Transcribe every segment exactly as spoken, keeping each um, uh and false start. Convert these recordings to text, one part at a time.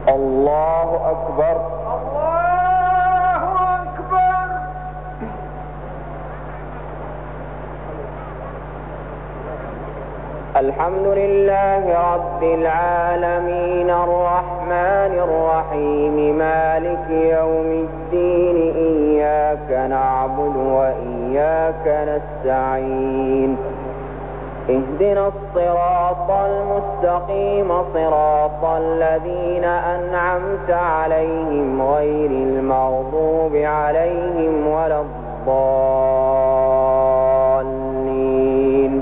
الله أكبر. الله أكبر. الحمد لله رب العالمين الرحمن الرحيم مالك يوم الدين إياك نعبد وإياك نستعين اهدنا الصراط المستقيم صراط الذين أنعمت عليهم غير المغضوب عليهم ولا الضالين.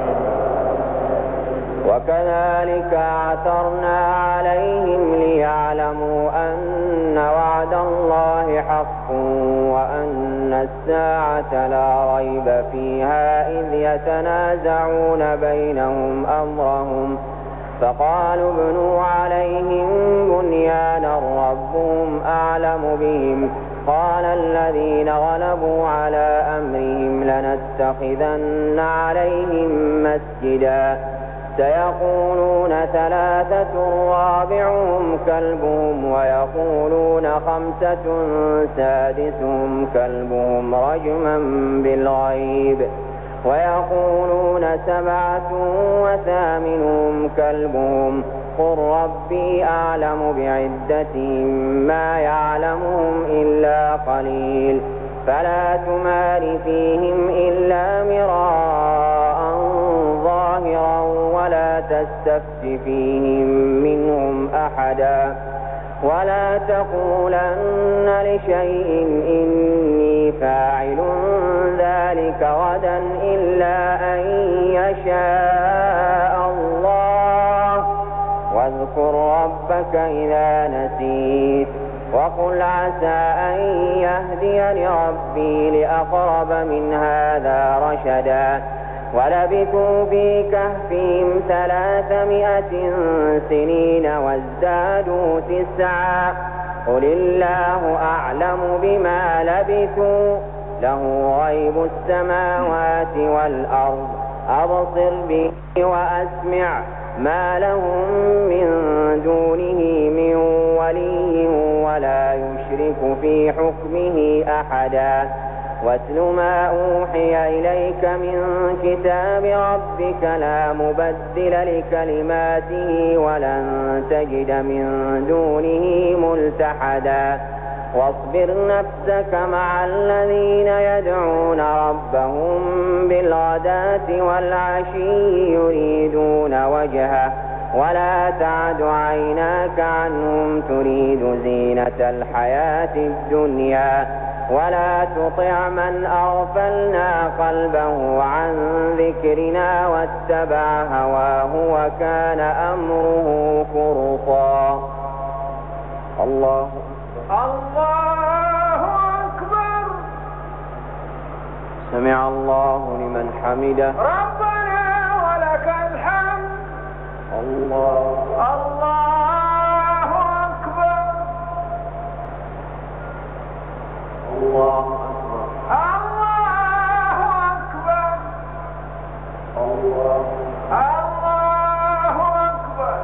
وكذلك أعثرنا عليهم ليعلموا أن وعد الله حق وأن الساعة لا ريب فيها إذ يتنازعون بينهم أمرهم فقالوا ابنوا عليهم بنيانا ربهم أعلم بهم قال الذين غلبوا على أمرهم لنتخذن عليهم مسجدا سيقولون ثلاثة رابعهم كلبهم ويقولون خمسة سادسهم كلبهم رجما بالغيب ويقولون سبعة وثامنهم كلبهم قل ربي أعلم بعدتهم ما يعلمهم إلا قليل فلا تمار فيهم إلا مراء ظاهرا ولا تستفت فيهم منهم أحدا ولا تقولن لشيء إني فاعل ذلك غدا إلا أن يشاء الله واذكر ربك إذا نسيت وقل عسى أن يهديني ربي لأقرب من هذا رشدا ولبثوا في كهفهم ثلاثمائة سنين وازدادوا تسعا قل الله أعلم بما لبثوا له غيب السماوات والأرض أبصر به وأسمع ما لهم من دونه من ولي ولا يشرك في حكمه أحدا واتل ما أوحي إليك من كتاب ربك لا مبدل لكلماته ولن تجد من دونه ملتحدا واصبر نفسك مع الذين يدعون ربهم بالغداة والعشي يريدون وجهه ولا تعد عيناك عنهم تريد زينة الحياة الدنيا ولا تطع من أغفلنا قلبه عن ذكرنا واتبع هواه وكان أمره فرطا. الله الله أكبر. سمع الله لمن حمده. ربنا ولك الحمد. الله الله أكبر. الله أكبر. الله الله أكبر.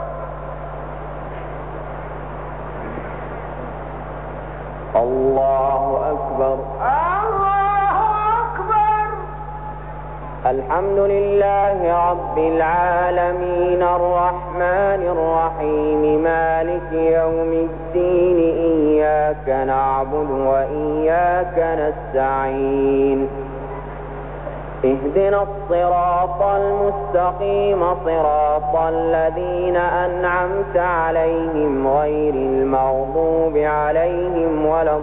الله أكبر. الله أكبر. الحمد لله رب العالمين الرحمن الرحيم مالك يوم الدين إياك نعبد وإياك نستعين اهدنا الصراط المستقيم صراط الذين أنعمت عليهم غير المغضوب عليهم ولا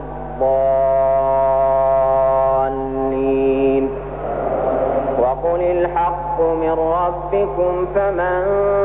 الضالين وقل الحق من ربكم فمن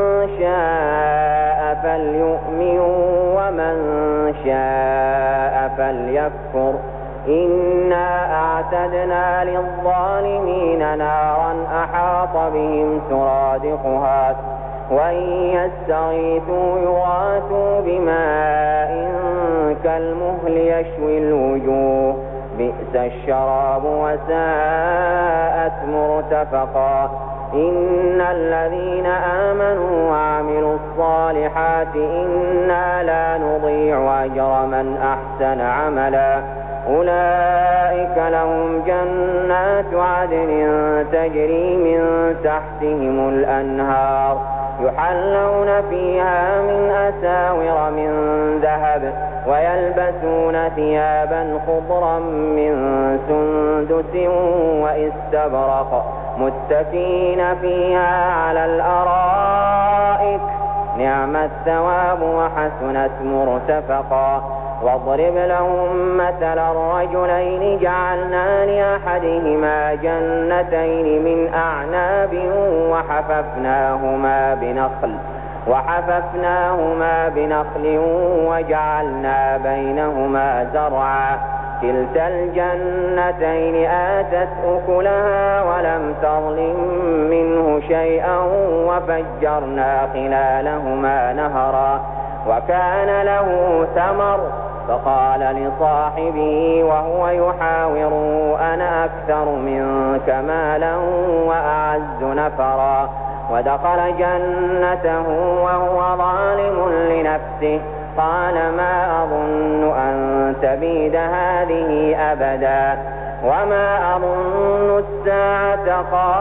شاء فليؤمن ومن شاء فليكفر إنا أعتدنا للظالمين نارا أحاط بهم سرادقها وإن يستغيثوا يغاثوا بماء كالمهل يشوي الوجوه بئس الشراب وساءت مرتفقا إن الذين آمنوا وعملوا الصالحات إنا لا نضيع أجر من أحسن عملا أولئك لهم جنات عدن تجري من تحتهم الأنهار يحلون فيها من أساور من ذهب ويلبسون ثيابا خضرا من سندس واستبرق متكئين فيها على الأرائك نعم الثواب وحسنت مرتفقا واضرب لهم مثل الرجلين جعلنا لأحدهما جنتين من أعناب وحففناهما بنخل وحففناهما بنخل وجعلنا بينهما زرعا كلتا الجنتين آتت أكلها ولم تظلم منه شيئا وفجرنا خلالهما نهرا وكان له ثمر فقال لصاحبه وهو يحاوره أنا أكثر منك مالا وأعز نفرا ودخل جنته وهو ظالم لنفسه قال ما أظن أن تبيد هذه أبدا وما أظن الساعة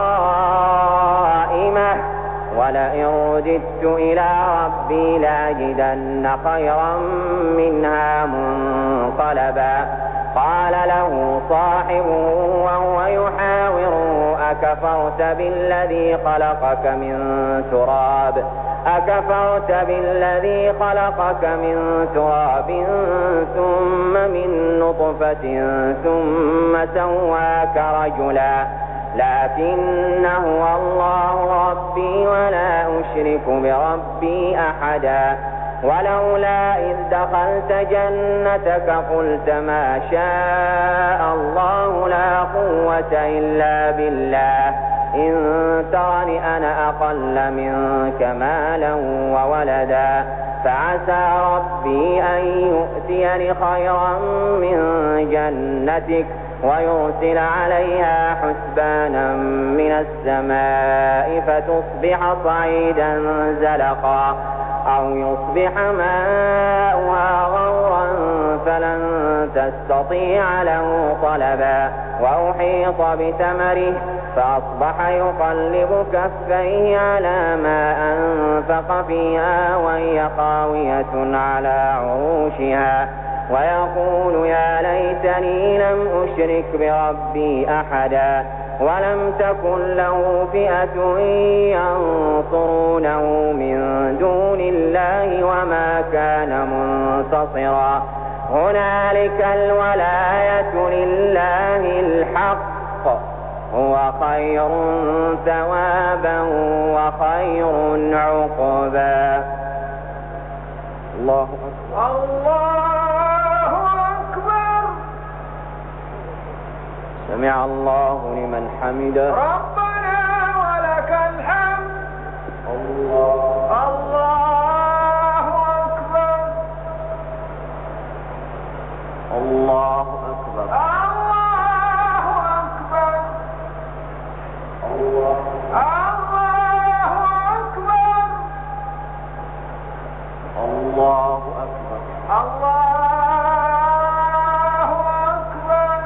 قائمة ولئن رددت إلى ربي لأجدن خيرا منها منقلبا قال له صاحبه وهو يحاوره أكفرت بالذي خلقك من تراب أكفرت بالذي خلقك من تراب ثم من نطفة ثم سواك رجلا لكن هو الله ربي ولا أشرك بربي أحدا ولولا إذ دخلت جنتك قلت ما شاء الله لا قوة إلا بالله إن ترني أنا أقل منك مالا وولدا فعسى ربي أن يؤتيني خيرا من جنتك ويرسل عليها حسبانا من السماء فتصبح صعيدا زلقا أو يصبح ماؤها غورا فلن تستطيع له طلبا وأحيط بثمره فأصبح يقلب كفيه على ما أنفق فيها وهي خاوية على عروشها ويقول يا ليتني لم أشرك بربي أحدا ولم تكن له فئة ينصرونه من دون الله وما كان منتصرا هنالك الولاية لله الحق هو خير ثوابا وخير عقبا الله أكبر الله أكبر سمع الله لمن حمده ربنا ولك الحمد الله الله أكبر الله أكبر الله أكبر الله الله أكبر الله أكبر الله أكبر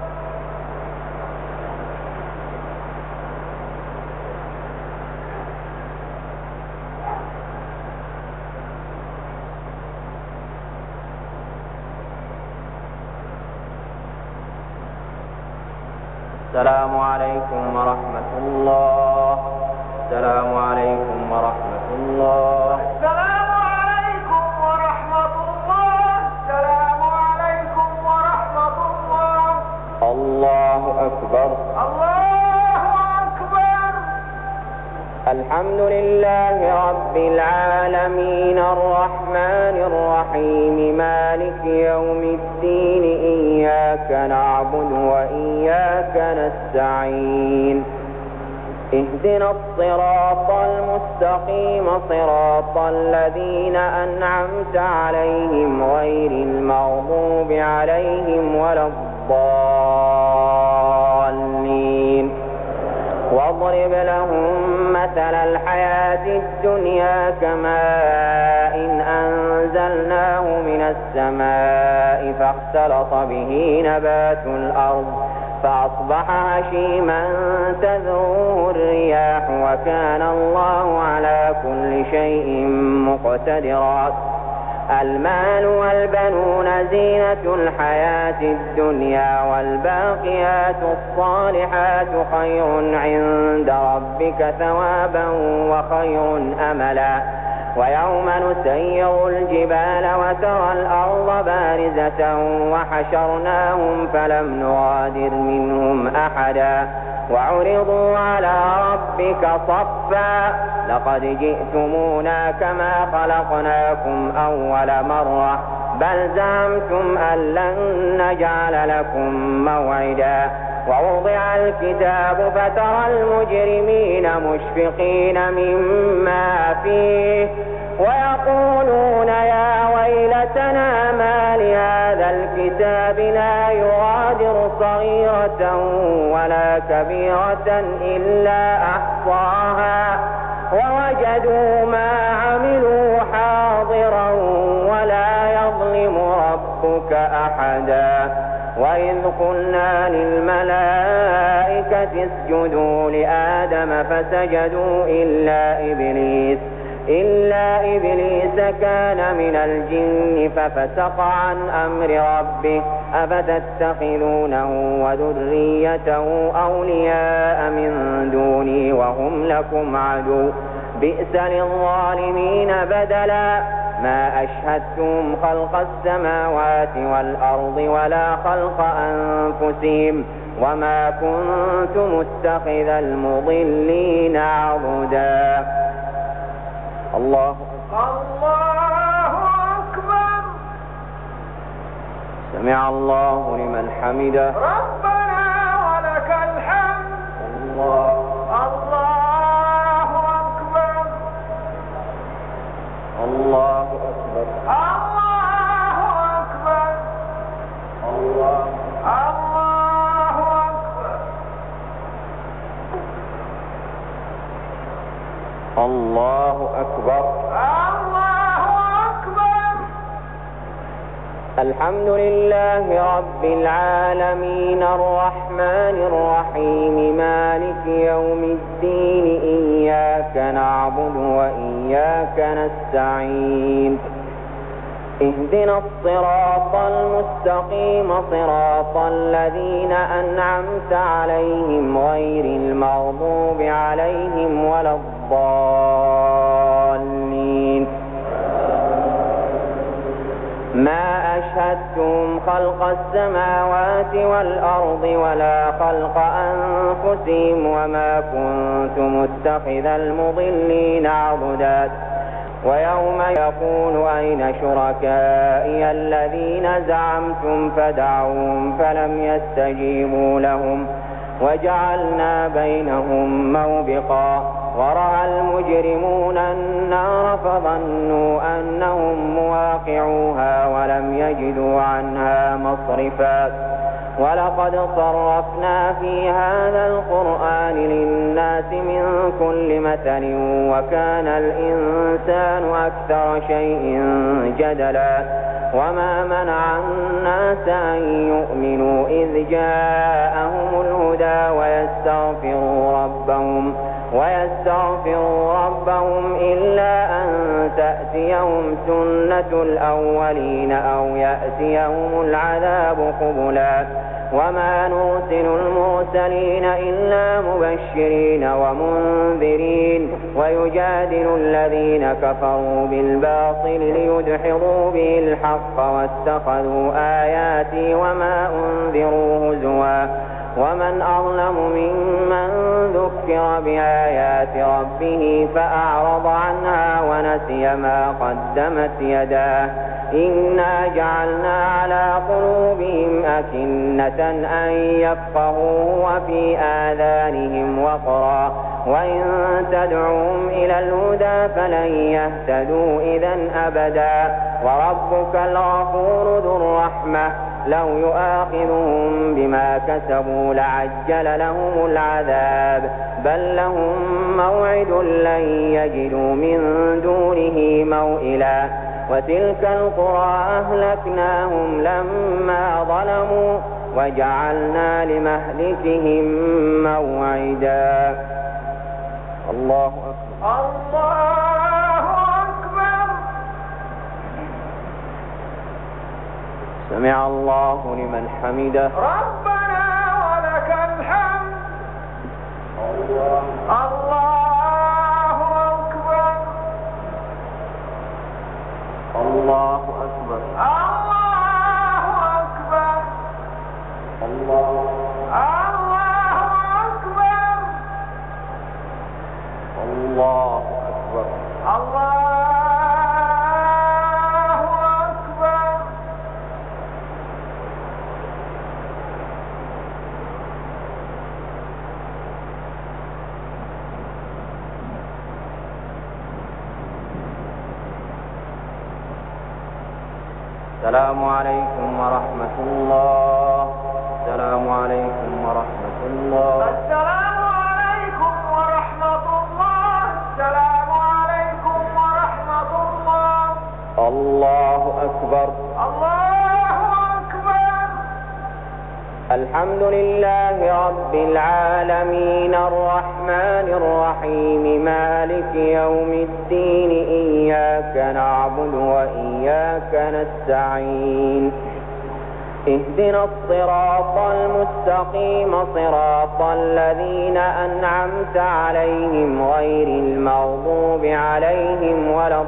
السلام عليكم ورحمة الله السلام عليكم ورحمة الله السلام عليكم ورحمة الله السلام عليكم ورحمة الله الله أكبر الله أكبر الحمد لله رب العالمين الرحمن الرحيم مالك يوم الدين إياك نعبد وإياك نستعين اهدنا الصراط المستقيم صراط الذين أنعمت عليهم غير المغضوب عليهم ولا الضالين واضرب لهم مثل الحياة الدنيا كماء إن أنزلناه من السماء فاختلط به نبات الأرض فأصبح هشيما تذروه الرياح وكان الله على كل شيء مقتدرا. المال والبنون زينة الحياة الدنيا والباقيات الصالحات خير عند ربك ثوابا وخير أملا. ويوم نسير الجبال وترى الأرض بارزة وحشرناهم فلم نغادر منهم أحدا وعرضوا على ربك صفا لقد جئتمونا كما خلقناكم أول مرة بل زعمتم أن لن نجعل لكم موعدا. ووضع الكتاب فترى المجرمين مشفقين مما فيه ويقولون يا ويلتنا ما لهذا الكتاب لا يغادر صغيرة ولا كبيرة إلا أحصاها ووجدوا ما عملوا حاضرا ولا يظلم ربك أحدا. وإذ قلنا للملائكة اسجدوا لآدم فسجدوا إلا إبليس إلا إبليس كان من الجن ففسق عن أمر ربه أفتتخذونه وذريته أولياء من دوني وهم لكم عدو بئس للظالمين بدلا. ما أشهدتم خلق السماوات والأرض ولا خلق أنفسهم وما كنت متخذ المضلين عضدا. الله الله أكبر. سمع الله لمن حمده. ربنا ولك الحمد. الله الله أكبر. الله أكبر. الله أكبر. الله الله أكبر. الله أكبر. الله أكبر. الحمد لله رب العالمين الرحمن الرحيم مالك يوم الدين إياك نعبد وإياك نستعين اهدنا الصراط المستقيم صراط الذين أنعمت عليهم غير المغضوب عليهم ولا الضالين. ما أشهدتم خلق السماوات والأرض ولا خلق أنفسهم وما كنت متخذ المضلين عضدا. ويوم يقول أين شركائي الذين زعمتم فدعوهم فلم يستجيبوا لهم وجعلنا بينهم موبقا. ورأى المجرمون النار فظنوا أنهم مواقعوها ولم يجدوا عنها مصرفا. ولقد صرفنا في هذا القرآن للناس من كل مثل وكان الإنسان أكثر شيء جدلا. وما منع الناس أن يؤمنوا إذ جاءهم الهدى ويستغفروا ربهم ويستغفروا ربهم إلا أن تأتيهم سنة الأولين أو يأتيهم العذاب قبلا. وما نرسل المرسلين إلا مبشرين ومنذرين ويجادل الذين كفروا بالباطل ليدحضوا به الحق واتخذوا آياتي وما أنذروا هزوا. ومن أظلم ممن ذكر بآيات ربه فأعرض عنها ونسي ما قدمت يداه. إنا جعلنا على قلوبهم أكنة أن يفقهوا وفي آذانهم وقرا وإن تدعوهم إلى الهدى فلن يهتدوا إذا أبدا. وربك الغفور ذو الرحمة لو يؤاخذهم بما كسبوا لعجل لهم العذاب بل لهم موعد لن يجدوا من دونه موئلا وتلك القرى أهلكناهم لما ظلموا وجعلنا لمهلكهم موعدا. الله أكبر. الله أكبر. سمع الله لمن حمده. ربنا ولك الحمد. الله أكبر. الله أكبر. الله أكبر. الله الله أكبر. الله أكبر. السلام عليكم ورحمة الله. السلام عليكم ورحمة الله. السلام عليكم ورحمة الله. السلام عليكم ورحمة الله. الله أكبر. الله أكبر. الحمد لله رب العالمين الرحمن الرحيم مالك يوم الدين إياك نعبد وإياك نستعين اهدنا الصراط المستقيم صراط الذين أنعمت عليهم غير المغضوب عليهم ولا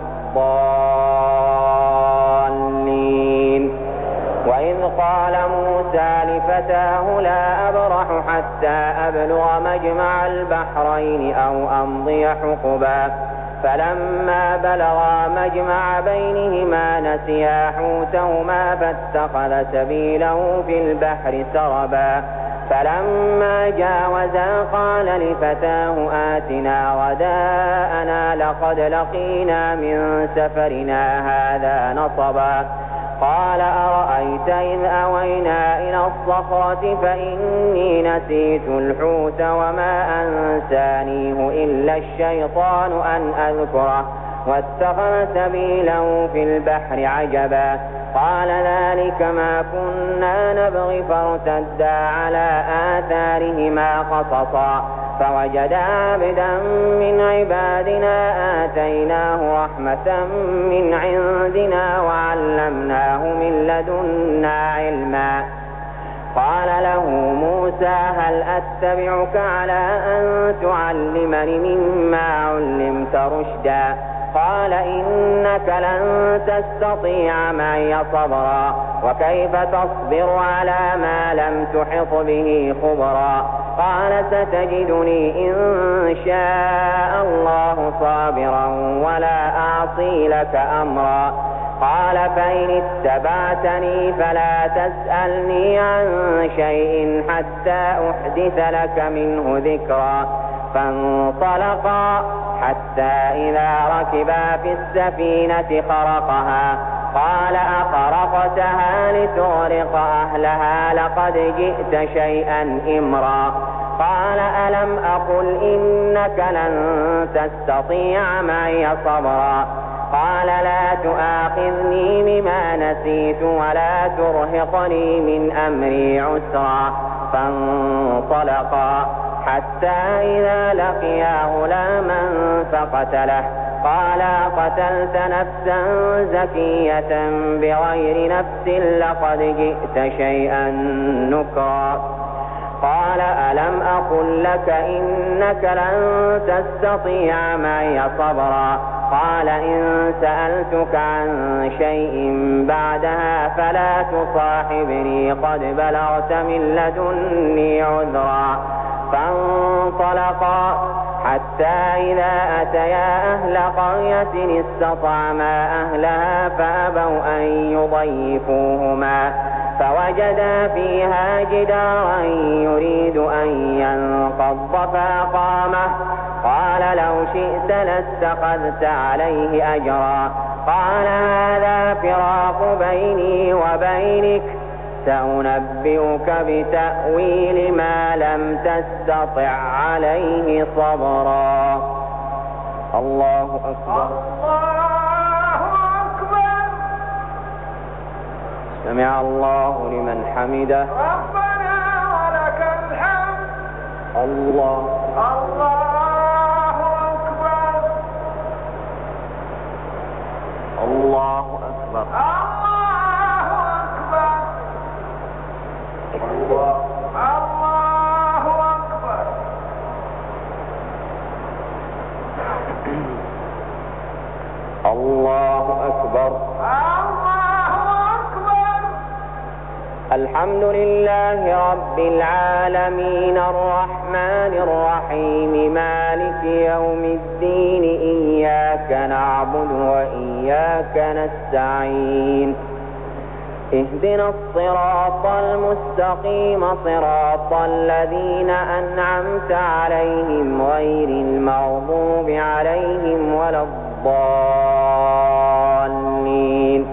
الضالين. وإذ قال موسى لفتاه لا أبرح حتى أبلغ مجمع البحرين أو أمضي حقبا فلما بلغا مجمع بينهما نسيا حوتهما فاتخذ سبيله في البحر سربا فلما جاوزا قال لفتاه آتنا غداءنا لقد لقينا من سفرنا هذا نصبا قال أرأيت إذ أوينا إلى الصخرة فإني نسيت الحوت وما أنسانيه إلا الشيطان أن أذكره واتخذ سبيله في البحر عجبا قال ذلك ما كنا نبغي فارتدا على آثارهما قصصا فوجدا عبدا من عبادنا آتيناه رحمة من عندنا وعلمناه من لدنا علما قال له موسى هل أتبعك على أن تعلمني مما علمت رشدا قال إنك لن تستطيع معي صبرا وكيف تصبر على ما لم تحط به خبرا قال ستجدني إن شاء الله صابرا ولا أعصي لك أمرا قال فإن اتبعتني فلا تسألني عن شيء حتى أحدث لك منه ذكرا فانطلقا حتى إذا ركبا في السفينة خرقها قال أخرقتها لتغرق أهلها لقد جئت شيئا إمرا قال ألم أقل إنك لن تستطيع معي صبرا قال لا تؤاخذني بما نسيت ولا ترهقني من أمري عسرا فانطلقا حتى إذا لقيا غلاما فقتله قال قتلت نفسا زكية بغير نفس لقد جئت شيئا نكرا قال ألم أقل لك إنك لن تستطيع معي صبرا قال إن سألتك عن شيء بعدها فلا تصاحبني قد بلغت من لدني عذرا فانطلقا حتى إذا أتيا أهل قرية استطعما أهلها فأبوا أن يضيفوهما فوجدا فيها جدارا يريد أن ينقض فأقامه قال لو شئت لاتخذت عليه أجرا قال هذا فراق بيني وبينك سأنبئك بتأويل ما لم تستطع عليه صبرا. الله أكبر. الله أكبر. سمع الله لمن حمده. ربنا ولك الحمد. الله. الله أكبر. الله أكبر. الله أكبر. الله. الله أكبر. الله أكبر. الله أكبر. الحمد لله رب العالمين الرحمن الرحيم مالك يوم الدين إياك نعبد وإياك نستعين اهدنا الصراط المستقيم صراط الذين أنعمت عليهم غير المغضوب عليهم ولا الضالين.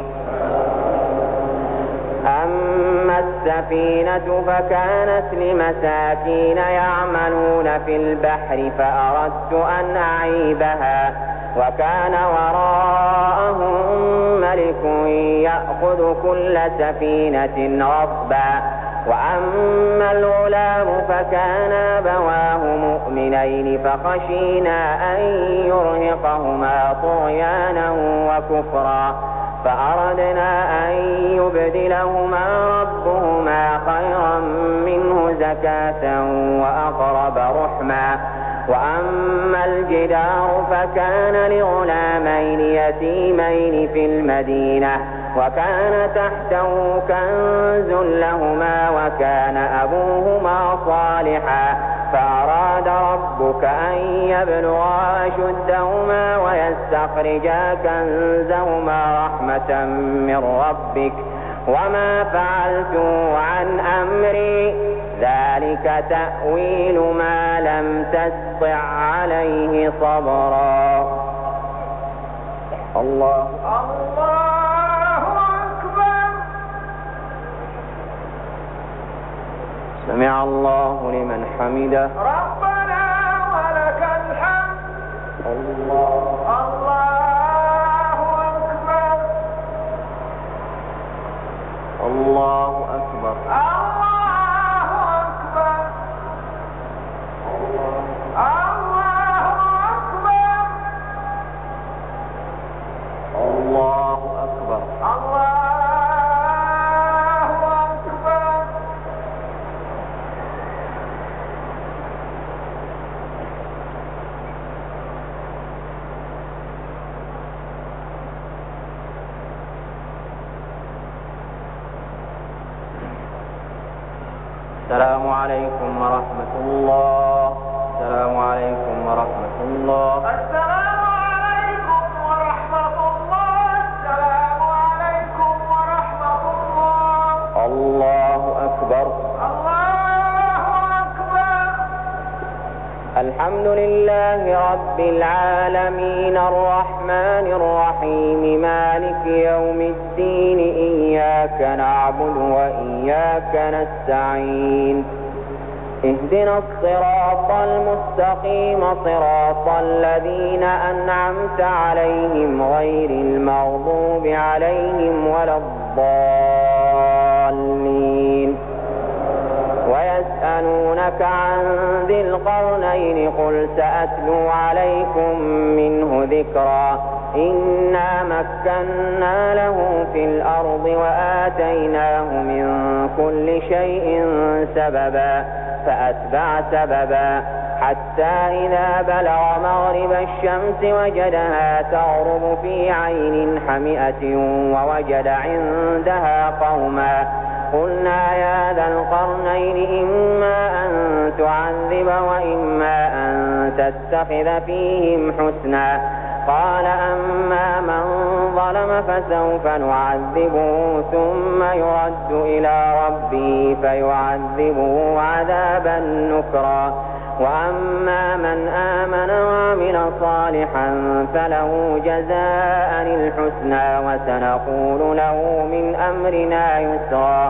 أما السفينة فكانت لمساكين يعملون في البحر فأردت أن أعيبها وكان وراءهم ملك يأخذ كل سفينة غصبا وأما الغلام فكان أبواه مؤمنين فخشينا أن يرهقهما طغيانا وكفرا فأردنا أن يبدلهما ربهما خيرا منه زكاة وأقرب رحما. وأما الجدار فكان لغلامين يتيمين في المدينة وكان تحته كنز لهما وكان أبوهما صالحا فأراد ربك أن يبلغا أشدهما ويستخرجا كنزهما رحمة من ربك وما فعلته عن أمري ذلك تأويل ما لم تستطع عليه صبرا. الله. الله أكبر. سمع الله لمن حمده. ربنا ولك الحمد. الله. الله أكبر. الله أكبر. الله أكبر. الله أكبر. الله أكبر. الله أكبر. السلام عليكم ورحمة الله. السلام عليكم ورحمة الله. السلام عليكم ورحمة الله. السلام عليكم ورحمة الله. الله أكبر. الله أكبر. الحمد لله رب العالمين الرحمن الرحيم مالك يوم الدين إياك نعبد وإياك نستعين اهدنا الصراط المستقيم صراط الذين أنعمت عليهم غير المغضوب عليهم ولا الضالين. ويسألونك عن ذي القرنين قل سأتلو عليكم منه ذكرا إنا مكنا له في الأرض وآتيناه من كل شيء سببا فأتبع سببا حتى إذا بلغ مغرب الشمس وجدها تغرب في عين حمئة ووجد عندها قوما قلنا يا ذا القرنين إما أن تعذب وإما أن تتخذ فيهم حسنا قال أما من ظلم فسوف نعذبه ثم يرد إلى ربه فيعذبه عذابا نكرا وأما من آمن وعمل صالحا فله جزاء الحسنى وسنقول له من أمرنا يسرا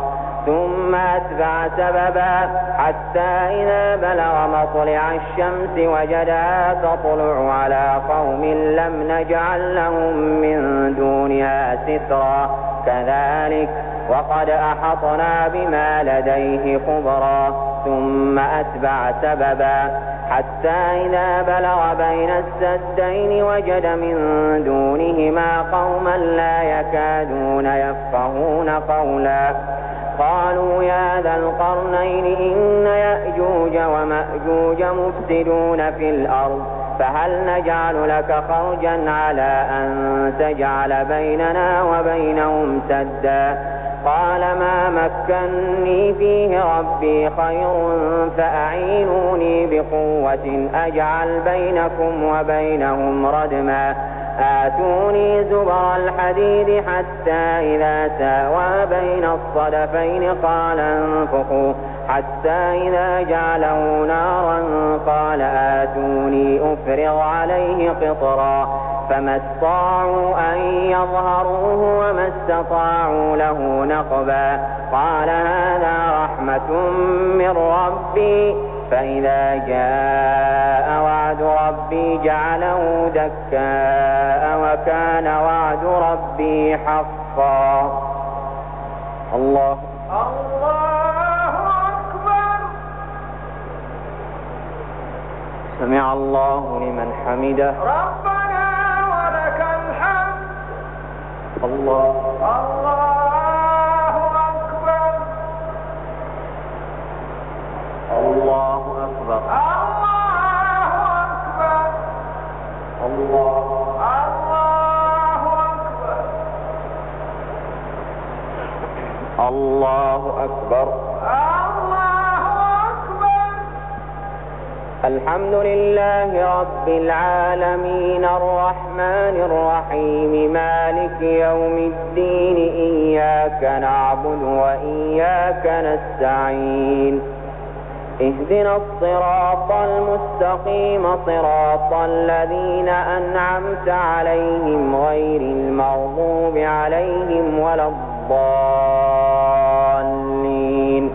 ثم أتبع سببا حتى إذا بلغ مطلع الشمس وجدها تطلع على قوم لم نجعل لهم من دونها سترا كذلك وقد أحطنا بما لديه خبرا ثم أتبع سببا حتى إذا بلغ بين السدين وجد من دونهما قوما لا يكادون يفقهون قولا قالوا يا ذا القرنين إن يأجوج ومأجوج مفسدون في الأرض فهل نجعل لك خرجا على أن تجعل بيننا وبينهم سدا قال ما مكني فيه ربي خير فأعينوني بقوة أجعل بينكم وبينهم ردما آتوني زبر الحديد حتى إذا ساوى بين الصدفين قال انفخوا حتى إذا جعله نارا قال آتوني أفرغ عليه قطرا فما استطاعوا أن يظهروه وما استطاعوا له نقبا قال هذا رحمة من ربي فإذا جاء وعد ربي جعله دكاء وكان وعد ربي حقا. الله الله أكبر. سمع الله لمن حمده. ربنا ولك الحمد. الله الله أكبر. الله أكبر. الله أكبر. الله الله أكبر. الله أكبر. الله أكبر. الحمد لله رب العالمين الرحمن الرحيم مالك يوم الدين إياك نعبد وإياك نستعين اهدنا الصراط المستقيم صراط الذين أنعمت عليهم غير المغضوب عليهم ولا الضالين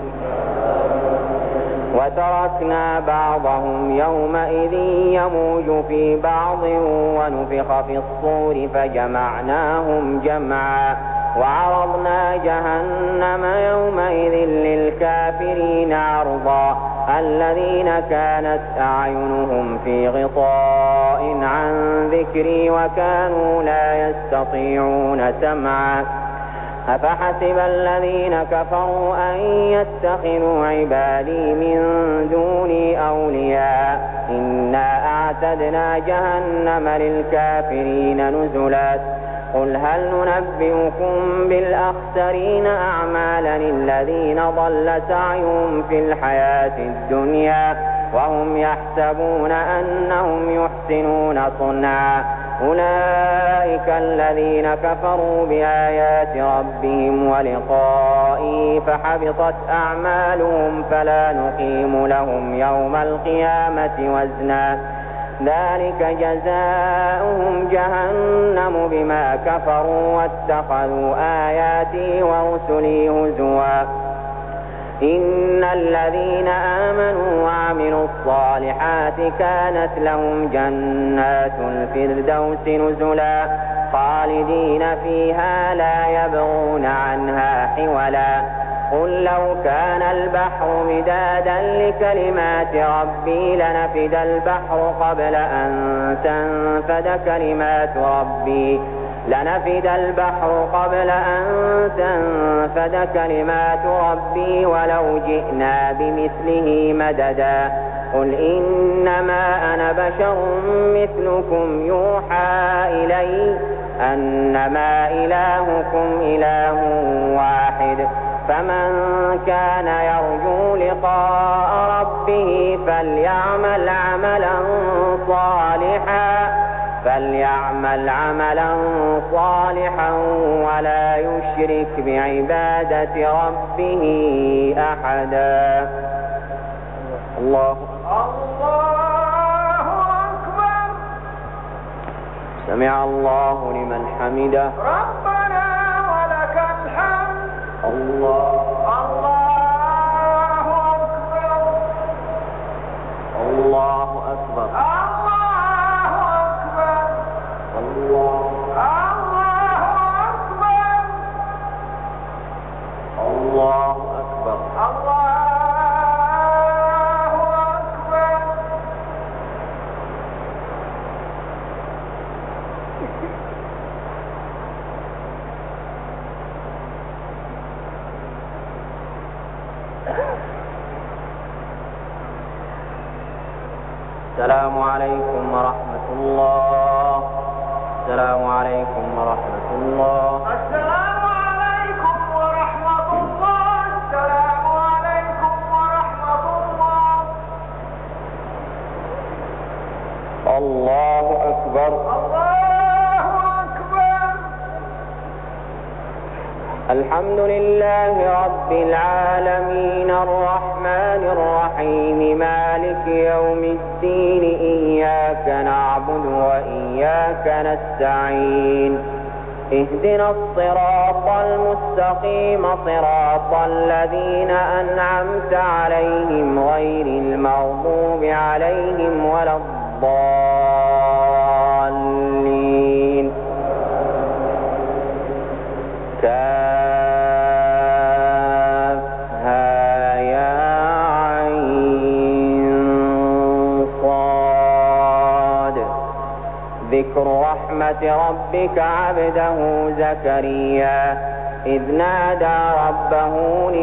وتركنا بعضهم يومئذ يموج في بعض ونفخ في الصور فجمعناهم جمعا وعرضنا جهنم يومئذ للكافرين عرضا الذين كانت أعينهم في غطاء عن ذكري وكانوا لا يستطيعون سمعا أفحسب الذين كفروا أن يتخذوا عبادي من دوني أولياء إنا أعتدنا جهنم للكافرين نزلا قل هل ننبئكم بالأخسرين أعمالا الذين ضل سعيهم في الحياة الدنيا وهم يحسبون أنهم يحسنون صنعا أولئك الذين كفروا بآيات ربهم ولقائه فحبطت أعمالهم فلا نقيم لهم يوم القيامة وزنا ذلك جزاؤهم جهنم بما كفروا واتخذوا آياتي ورسلي هزوا إن الذين آمنوا وعملوا الصالحات كانت لهم جنات الفردوس نزلا خالدين فيها لا يبغون عنها حولا قل لو كان البحر مدادا لكلمات ربي لنفد البحر قبل أن تنفد كلمات ربي لنفد البحر قبل أن تنفد كلمات ربي ولو جئنا بمثله مددا قل إنما أنا بشر مثلكم يوحى إلي أنما إلهكم إله واحد فمن كان يرجو لقاء ربه فليعمل عملا صالحا فليعمل عملا صالحا ولا يشرك بعبادة ربه أحدا. الله الله أكبر. سمع الله لمن حمده. ربنا ولك الحمد. الله الله السلام عليكم ورحمة الله. السلام عليكم ورحمة الله. السلام عليكم ورحمة الله. السلام عليكم ورحمة الله. الله أكبر. الله أكبر. الحمد لله رب العالمين الرحمن الرحيم مالك يوم الدين إياك نعبد وإياك نستعين اهدنا الصراط المستقيم صراط الذين أنعمت عليهم غير المغضوب عليهم ولا الضالين. ذكر رحمة ربك عبده زكريا إذ نادى ربه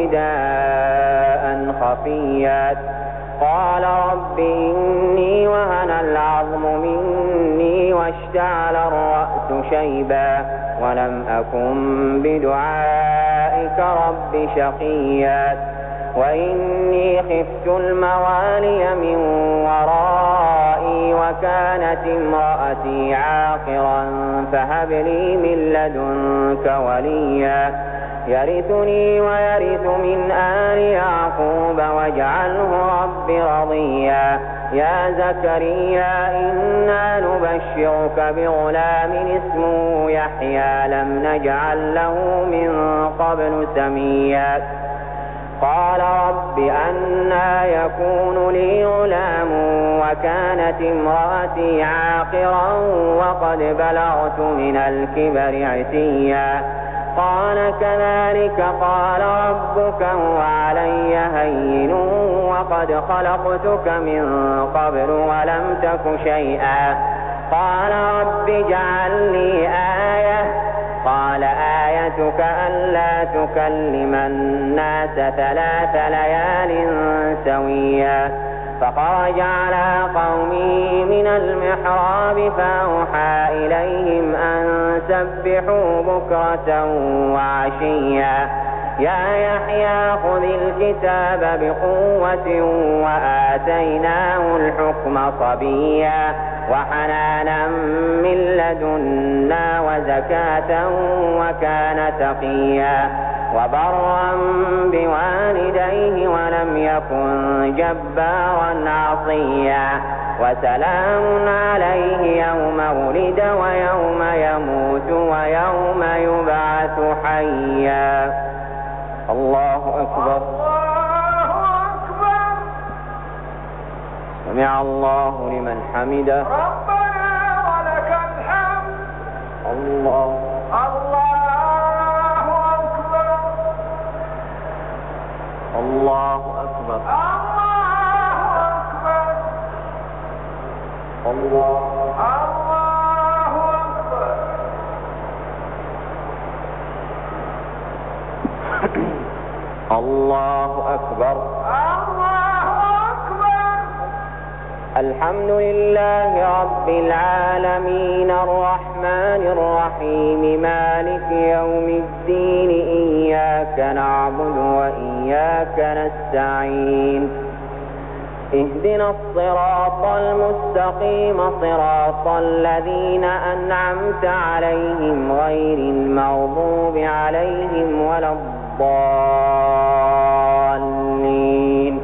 نداء خفيا قال رب إني وهن العظم مني واشتعل الرأس شيبا ولم أكن بدعائك رب شقيا وإني خفت الموالي من ورائي وكانت امرأتي عاقرا فهب لي من لدنك وليا يرثني ويرث من آل يعقوب واجعله رب رضيا يا زكريا إنا نبشرك بغلام اسمه يحيى لم نجعل له من قبل سميا قال رب أنى يكون لي غلام وكانت امرأتي عاقرا وقد بلغت من الكبر عتيا قال كذلك قال ربك هو علي هين وقد خلقتك من قبل ولم تك شيئا قال رب اجعل لي آية قال آيتك ألا تكلم الناس ثلاث ليال سويا فخرج على قومه من المحراب فأوحى إليهم أن سبحوا بكرة وعشيا يا يحيى خذ الكتاب بقوة وآتيناه الحكم صبيا وحنانا من لدنا وزكاة وكان تقيا وبرا بوالديه ولم يكن جبارا عصيا وسلام عليه يوم ولد ويوم يموت ويوم يبعث حيا. الله أكبر. الله أكبر. سمع الله لمن حمده. ربنا ولك الحمد. الله الله أكبر. الله أكبر. الله أكبر. الله الله أكبر. الله أكبر. الله أكبر. الحمد لله رب العالمين الرحمن الرحيم مالك يوم الدين إياك نعبد وإياك نستعين اهدنا الصراط المستقيم صراط الذين أنعمت عليهم غير المغضوب عليهم ولا الضالين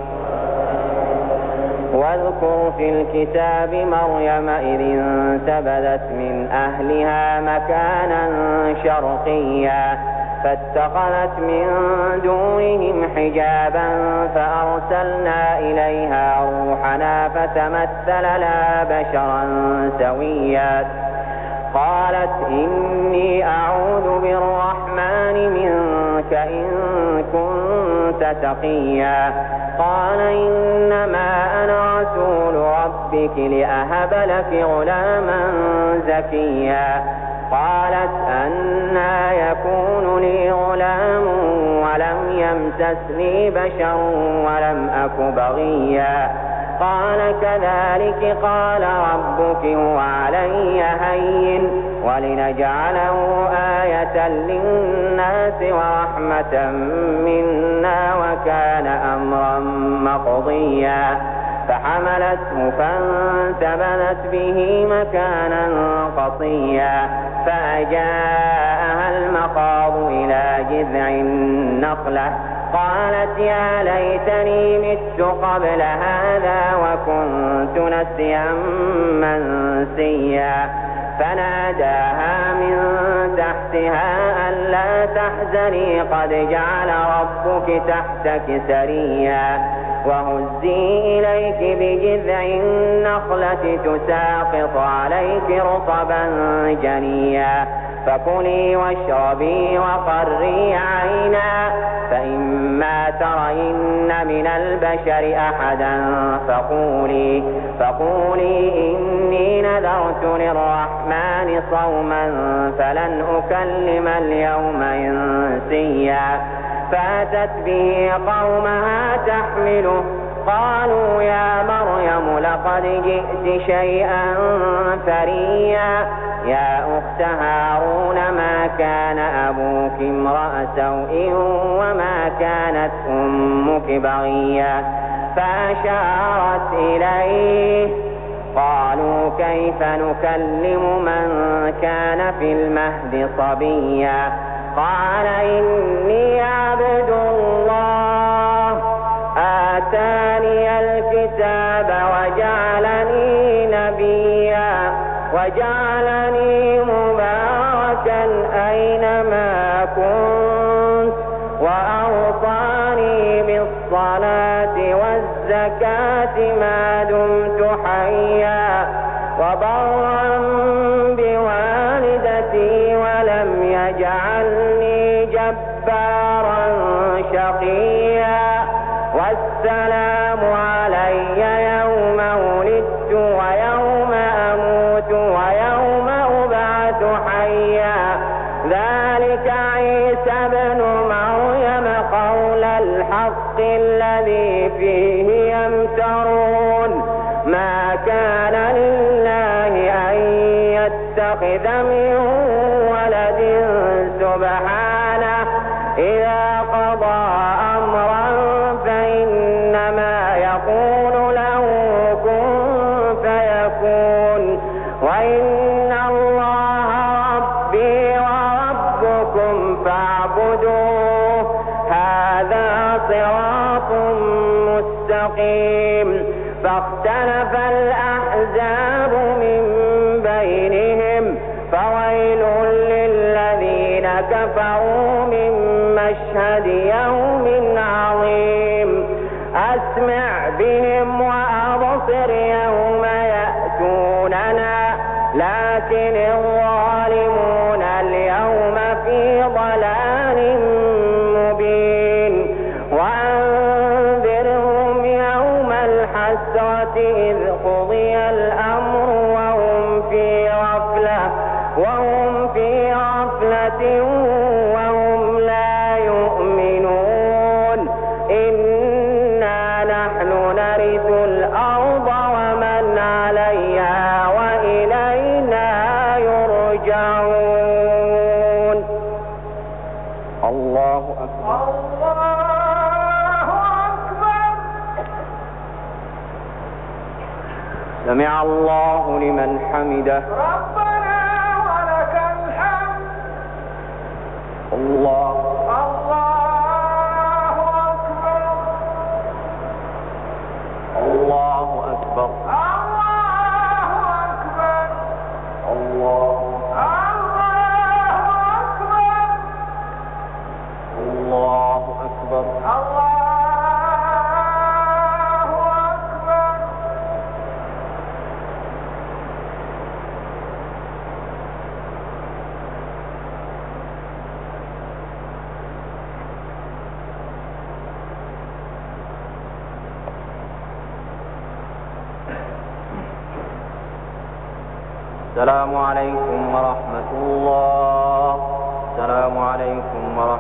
واذكر في الكتاب مريم إذ انتبذت من أهلها مكانا شرقيا فاتخذت من دونهم حجابا فأرسلنا إليها روحنا فتمثل لها بشرا سويا قالت إني أعوذ بالرحمن منك إن كنت تقيا قال إنما أنا رسول ربك لأهب لك غلاما زكيا قالت أنى يكون لي غلام ولم يمسسني بشر ولم أك بغيا قال كذلك قال ربك هو علي هين ولنجعله آية للناس ورحمة منا وكان أمرا مقضيا فحملته فانتبذت به مكانا قصيا فأجاءها المخاض إلى جذع النخلة قالت يا ليتني مت قبل هذا وكنت نسيا منسيا فناداها من تحتها ألا تحزني قد جعل ربك تحتك سريا وهزي إليك بجذع النخلة تساقط عليك رطبا جنيا فكلي واشربي وقري عينا فإما ترين من البشر أحدا فقولي, فقولي إني نذرت للرحمن صوما فلن أكلم اليوم إنسيا فأتت به قومها تحمله قالوا يا مريم لقد جئت شيئا فريا يا أخت هارون ما كان أبوك امرأ سوء وما كانت أمك بغيا فأشارت إليه قالوا كيف نكلم من كان في المهد صبيا قال إني عبد الله آتاني الكتاب وجعلني نبيا وجعلني مباركا أينما كنت وأوصاني بالصلاة والزكاة ما دمت حيا وبرا بوالدتي ولم يجعلني جبارا شقيا والسلام علي يوم ولدت ويوم أموت ويوم أبعث حيا ذلك عيسى بن مريم قول الحق الذي فيه يمترون ما كان لله أن يتخذ من ولد سبحانه إذا قضى أمرا فإنما يقول له كن فيكون وإن الله ربي وربكم فاعبدوه هذا صراط مستقيم فاختلف الأحزاب من بينهم فويل للذين كفروا من مشهد يوم عظيم أسمع بهم وأبصر يوم يأتوننا لكن الظالمون اليوم في ضلال مبين وأنذرهم يوم الحسرة إذ قضي الأمر وهم في غفلة وهم في غفلة وهم لا يؤمنون إنا نحن نرث الأرض ومن عليها وإلينا يرجعون. الله أكبر. الله أكبر. سمع الله لمن حمده. ربنا ولك الحمد. الله الله أكبر. الله أكبر. الله أكبر. الله الله الله أكبر. أكبر. الله أكبر. السلام عليكم ورحمة الله. السلام عليكم ورحمة